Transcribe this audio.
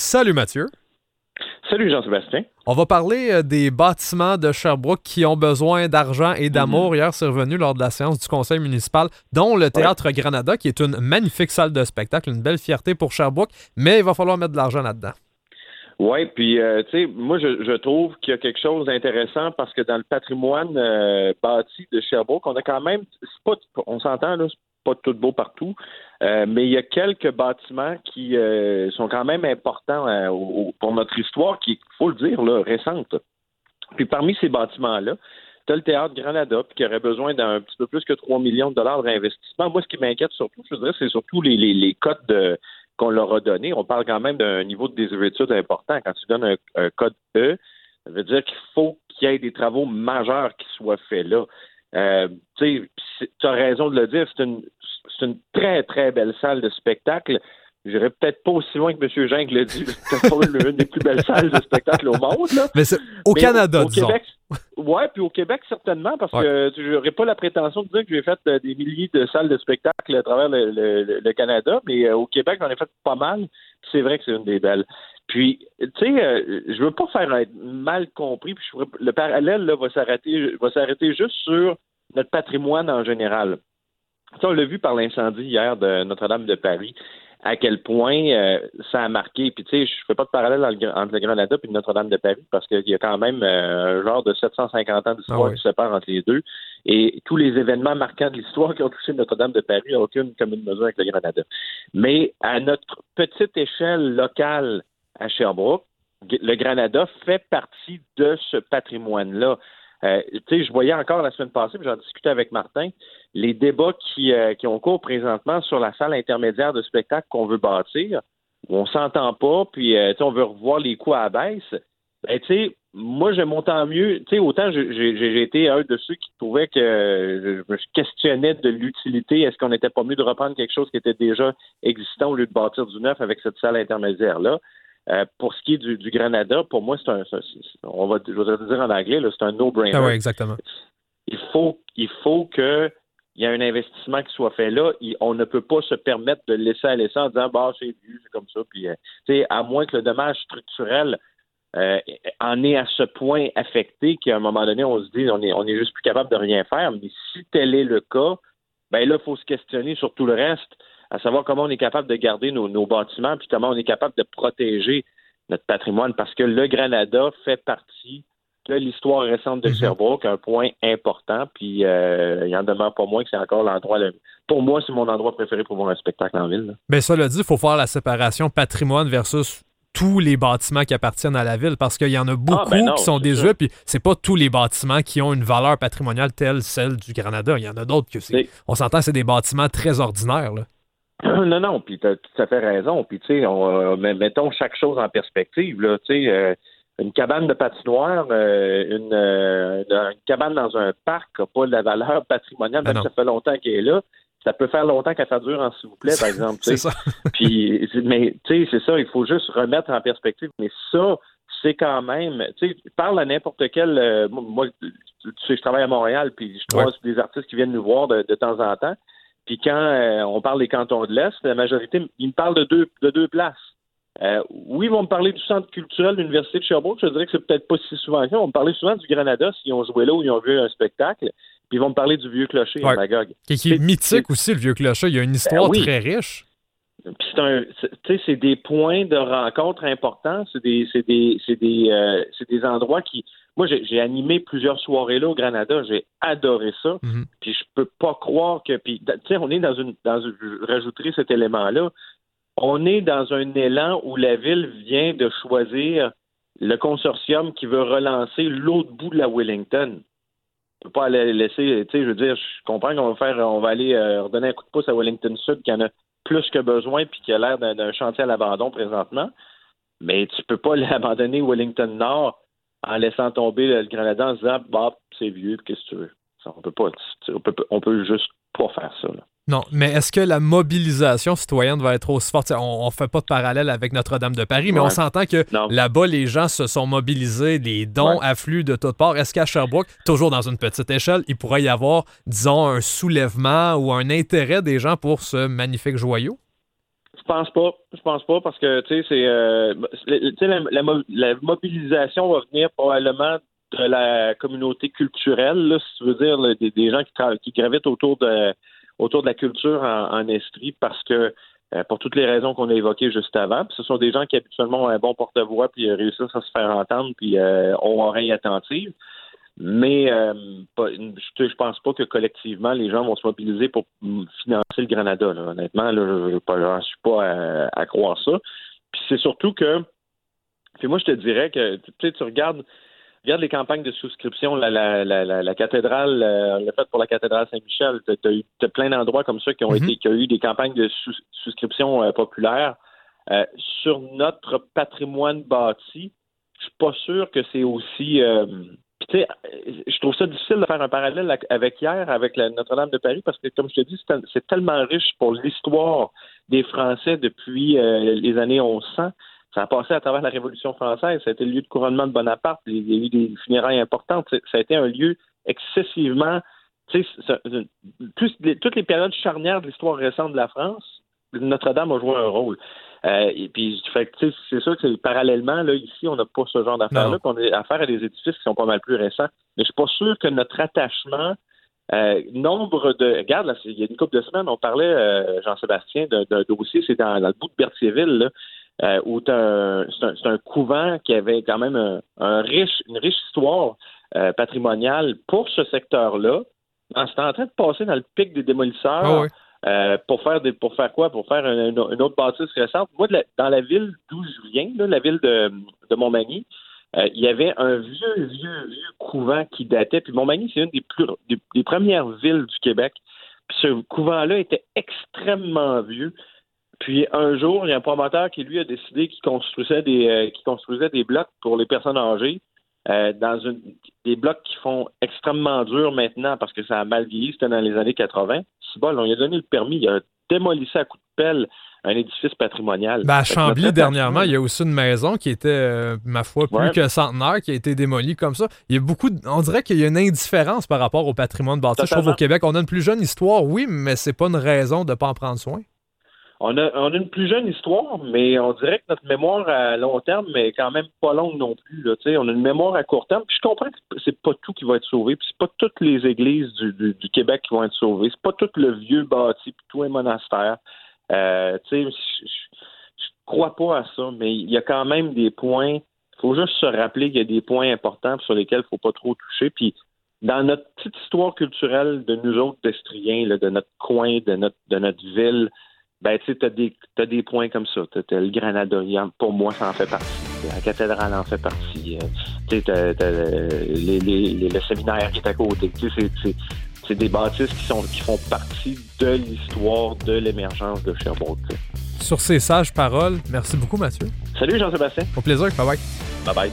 Salut Mathieu. Salut Jean-Sébastien. On va parler des bâtiments de Sherbrooke qui ont besoin d'argent et d'amour. Hier, c'est revenu lors de la séance du conseil municipal, dont le Théâtre Granada, qui est une magnifique salle de spectacle, une belle fierté pour Sherbrooke, mais il va falloir mettre de l'argent là-dedans. Oui, puis tu sais, moi je trouve qu'il y a quelque chose d'intéressant parce que dans le patrimoine bâti de Sherbrooke, on a quand même, on s'entend là, c'est pas tout beau partout, mais il y a quelques bâtiments qui sont quand même importants pour notre histoire, qui, il faut le dire, là, récente. Puis parmi ces bâtiments-là, tu as le Théâtre Granada, qui aurait besoin d'un petit peu plus que 3 millions de dollars de réinvestissement. Moi, ce qui m'inquiète surtout, je dirais, c'est surtout les cotes qu'on leur a donné. On parle quand même d'un niveau de désuétude important. Quand tu donnes un code E, ça veut dire qu'il faut qu'il y ait des travaux majeurs qui soient faits là. Tu as raison de le dire, c'est une très, très belle salle de spectacle. J'irais peut-être pas aussi loin que M. Jean l'a dit, c'est pas une des plus belles salles de spectacle au monde. Là. Mais c'est au Canada, au disons. Québec, oui, puis au Québec, certainement, parce que je n'aurais pas la prétention de dire que j'ai fait des milliers de salles de spectacle à travers le Canada, mais au Québec, j'en ai fait pas mal. C'est vrai que c'est une des belles. Puis, tu sais, je veux pas faire être mal compris, puis le parallèle là, va s'arrêter juste sur notre patrimoine en général. Ça, on l'a vu par l'incendie hier de Notre-Dame de Paris, à quel point ça a marqué. Puis, tu sais, je fais pas de parallèle entre le Granada et Notre-Dame de Paris, parce qu'il y a quand même un genre de 750 ans d'histoire qui sépare entre les deux. Et tous les événements marquants de l'histoire qui ont touché Notre-Dame de Paris n'ont aucune commune mesure avec le Granada. Mais à notre petite échelle locale à Sherbrooke, le Granada fait partie de ce patrimoine-là. Tu sais, je voyais encore la semaine passée, puis j'en discutais avec Martin, les débats qui ont cours présentement sur la salle intermédiaire de spectacle qu'on veut bâtir, où on s'entend pas, puis on veut revoir les coûts à la baisse. Ben, tu sais, moi, j'aime autant mieux. Tu sais, autant j'ai été un de ceux qui trouvaient que je me questionnais de l'utilité. Est-ce qu'on n'était pas mieux de reprendre quelque chose qui était déjà existant au lieu de bâtir du neuf avec cette salle intermédiaire-là? Pour ce qui est du Granada, pour moi, je vais te dire en anglais, là, c'est un no-brainer. Ah oui, exactement. Il faut qu'il y ait un investissement qui soit fait là. On ne peut pas se permettre de le laisser à laisser en disant bah c'est vieux, c'est comme ça. Puis, à moins que le dommage structurel en est à ce point affecté qu'à un moment donné, on se dit on est juste plus capable de rien faire. Mais si tel est le cas, ben là, il faut se questionner sur tout le reste, à savoir comment on est capable de garder nos bâtiments, puis comment on est capable de protéger notre patrimoine, parce que le Granada fait partie de l'histoire récente de Sherbrooke, un point important, puis il en demeure pas moins que c'est encore l'endroit, pour moi, c'est mon endroit préféré pour voir un spectacle en ville. Bien, ça le dit, il faut faire la séparation patrimoine versus tous les bâtiments qui appartiennent à la ville, parce qu'il y en a beaucoup qui sont désuets, puis c'est pas tous les bâtiments qui ont une valeur patrimoniale telle celle du Granada. Il y en a d'autres que on s'entend, c'est des bâtiments très ordinaires, là. Non, puis tu as tout à fait raison. Puis, tu sais, mettons chaque chose en perspective, là, tu sais, une cabane de patinoire, une cabane dans un parc n'a pas de la valeur patrimoniale, même si ça fait longtemps qu'elle est là. Ça peut faire longtemps que ça dure en s'il vous plaît, par exemple. C'est ça. Puis, mais, tu sais, c'est ça, il faut juste remettre en perspective. Mais ça, c'est quand même, tu sais, parle à n'importe quel, moi, tu sais, je travaille à Montréal, puis je croise des artistes qui viennent nous voir de temps en temps. Puis quand on parle des cantons de l'Est, la majorité, ils me parlent de deux places. Oui, ils vont me parler du centre culturel de l'Université de Sherbrooke. Je dirais que c'est peut-être pas si souvent que ça. Ils vont me parler souvent du Granada s'ils ont joué là ou ils ont vu un spectacle. Puis ils vont me parler du Vieux Clocher à Magog. Qui est mythique aussi, le Vieux Clocher. Il y a une histoire très riche. Puis c'est des points de rencontre importants. C'est des endroits qui... Moi, j'ai animé plusieurs soirées là au Granada. J'ai adoré ça. Mm-hmm. Puis je peux pas croire que... Puis, tu sais, on est je rajouterai cet élément-là. On est dans un élan où la ville vient de choisir le consortium qui veut relancer l'autre bout de la Wellington. On peut pas aller laisser... Tu sais, je veux dire, je comprends qu'on va aller redonner un coup de pouce à Wellington Sud qui en a plus que besoin puis qui a l'air d'un chantier à l'abandon présentement. Mais tu peux pas l'abandonner Wellington Nord en laissant tomber le Granada en se disant bah c'est vieux, qu'est-ce que tu veux? Ça, on peut juste pas faire ça. Là. Non, mais est-ce que la mobilisation citoyenne va être aussi forte? On ne fait pas de parallèle avec Notre-Dame de Paris, mais on s'entend que là-bas, les gens se sont mobilisés, les dons affluent de toutes parts. Est-ce qu'à Sherbrooke, toujours dans une petite échelle, il pourrait y avoir, disons, un soulèvement ou un intérêt des gens pour ce magnifique joyau? Je pense pas parce que la mobilisation va venir probablement de la communauté culturelle, là, si tu veux dire, là, des gens qui gravitent autour de la culture en Estrie, parce que pour toutes les raisons qu'on a évoquées juste avant, puis ce sont des gens qui habituellement ont un bon porte-voix puis réussissent à se faire entendre puis ont oreille attentive. Mais je pense pas que collectivement les gens vont se mobiliser pour financer le Granada. Là. Honnêtement, là, je suis pas à croire ça. Puis c'est surtout que, puis moi je te dirais que tu regardes les campagnes de souscription, la cathédrale, le fait pour la cathédrale Saint-Michel, t'as plein d'endroits comme ça qui ont eu des campagnes de souscription populaires. Sur notre patrimoine bâti, je suis pas sûr que c'est aussi je trouve ça difficile de faire un parallèle avec hier, avec la Notre-Dame de Paris, parce que, comme je te dis, c'est tellement riche pour l'histoire des Français depuis les années 1100. Ça a passé à travers la Révolution française. Ça a été le lieu de couronnement de Bonaparte. Il y a eu des funérailles importantes. Ça a été un lieu excessivement... toutes les périodes charnières de l'histoire récente de la France, Notre-Dame a joué un rôle. Et puis, c'est sûr que parallèlement, là, ici, on n'a pas ce genre d'affaires-là, puis on a affaire à des édifices qui sont pas mal plus récents. Mais je suis pas sûr que notre attachement, regarde, là, il y a une couple de semaines, on parlait, Jean-Sébastien, d'un dossier, c'est dans le bout de Berthierville, là, où c'est un couvent qui avait quand même une riche histoire patrimoniale pour ce secteur-là. C'était en train de passer dans le pic des démolisseurs. Oh oui. Pour faire quoi? Pour faire une autre bâtisse récente. Moi, dans la ville d'où je viens, là, la ville de Montmagny, il y avait un vieux couvent qui datait. Puis Montmagny, c'est une des premières villes du Québec. Puis ce couvent-là était extrêmement vieux. Puis un jour, il y a un promoteur qui, lui, a décidé qu'il construisait des blocs pour les personnes âgées. Des blocs qui font extrêmement dur maintenant parce que ça a mal vieilli, c'était dans les années 80. C'est bon, on lui a donné le permis, il a démoli ça à coups de pelle, un édifice patrimonial. À Chambly, dernièrement, il y a aussi une maison qui était, ma foi, plus que centenaire, qui a été démolie comme ça. Il y a on dirait qu'il y a une indifférence par rapport au patrimoine bâti. Je trouve au Québec, on a une plus jeune histoire, oui, mais c'est pas une raison de ne pas en prendre soin. On a une plus jeune histoire, mais on dirait que notre mémoire à long terme est quand même pas longue non plus. Là, on a une mémoire à court terme. Puis je comprends que c'est pas tout qui va être sauvé. Puis c'est pas toutes les églises du Québec qui vont être sauvées. C'est pas tout le vieux bâti puis tous les monastères. Je crois pas à ça, mais il y a quand même des points. Il faut juste se rappeler qu'il y a des points importants sur lesquels il faut pas trop toucher. Puis dans notre petite histoire culturelle de nous autres d'Estriens, là, de notre coin, de notre ville. Ben, tu sais, t'as des points comme ça. T'as le Granada, pour moi, ça en fait partie. La cathédrale en fait partie. Tu sais, t'as le séminaire qui est à côté. Tu sais, c'est des bâtisses qui font partie de l'histoire de l'émergence de Sherbrooke. T'sais. Sur ces sages paroles, merci beaucoup, Mathieu. Salut, Jean-Sébastien. Au plaisir. Bye-bye. Bye-bye.